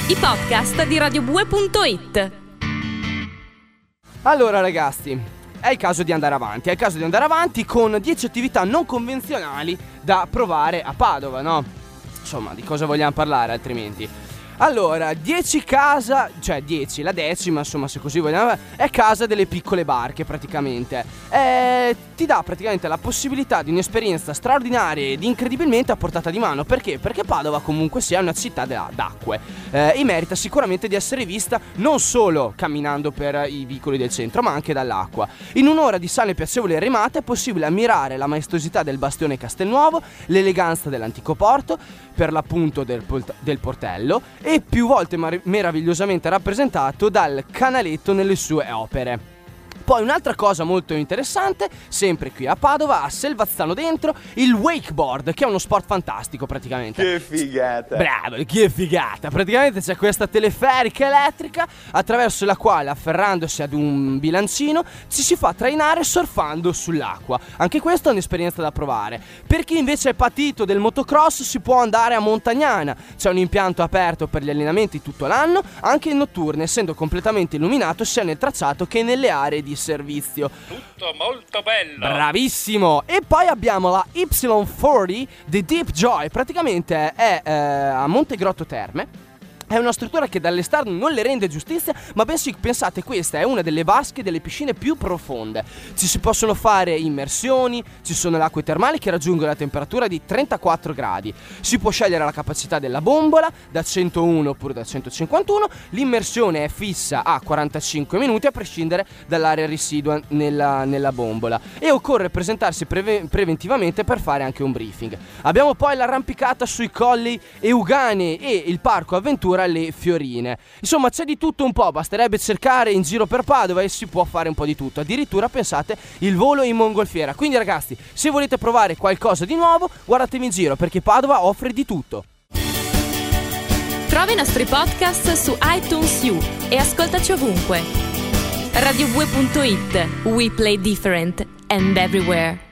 i podcast di radiobue.it. Allora ragazzi, è il caso di andare avanti con 10 attività non convenzionali da provare a Padova, no? Insomma, di cosa vogliamo parlare altrimenti? Allora, 10 casa, cioè 10, la decima, insomma, se così vogliamo, è casa delle piccole barche praticamente. Ti dà praticamente la possibilità di un'esperienza straordinaria ed incredibilmente a portata di mano. Perché? Perché Padova comunque sia una città d'acque e merita sicuramente di essere vista non solo camminando per i vicoli del centro, ma anche dall'acqua. In un'ora di sane e piacevoli remate è possibile ammirare la maestosità del bastione Castelnuovo, l'eleganza dell'antico porto, per l'appunto del portello, e più volte meravigliosamente rappresentato dal canaletto nelle sue opere. Poi un'altra cosa molto interessante, sempre qui a Padova, a Selvazzano dentro, il wakeboard, che è uno sport fantastico praticamente. Che figata! Bravo, che figata! Praticamente c'è questa teleferica elettrica attraverso la quale, afferrandosi ad un bilancino, ci si fa trainare surfando sull'acqua. Anche questa è un'esperienza da provare. Per chi invece è patito del motocross, si può andare a Montagnana. C'è un impianto aperto per gli allenamenti tutto l'anno, anche in notturne, essendo completamente illuminato sia nel tracciato che nelle aree di servizio. Tutto molto bello. Bravissimo. E poi abbiamo la Y40 di Deep Joy. Praticamente è a Montegrotto Terme. È una struttura che dall'esterno non le rende giustizia, ma bensì, pensate, questa è una delle vasche delle piscine più profonde. Ci si possono fare immersioni, ci sono le acque termali che raggiungono la temperatura di 34 gradi. Si può scegliere la capacità della bombola, da 101 oppure da 151. L'immersione è fissa a 45 minuti a prescindere dall'area residua nella bombola. E occorre presentarsi preventivamente per fare anche un briefing. Abbiamo poi l'arrampicata sui colli Euganei e il parco avventura alle Fiorine. Insomma, c'è di tutto un po', basterebbe cercare in giro per Padova e si può fare un po' di tutto. Addirittura, pensate, il volo in mongolfiera. Quindi ragazzi, se volete provare qualcosa di nuovo, guardatevi in giro, perché Padova offre di tutto. Trova i nostri podcast su iTunes U e ascoltaci ovunque. radiobue.it. We play different and everywhere.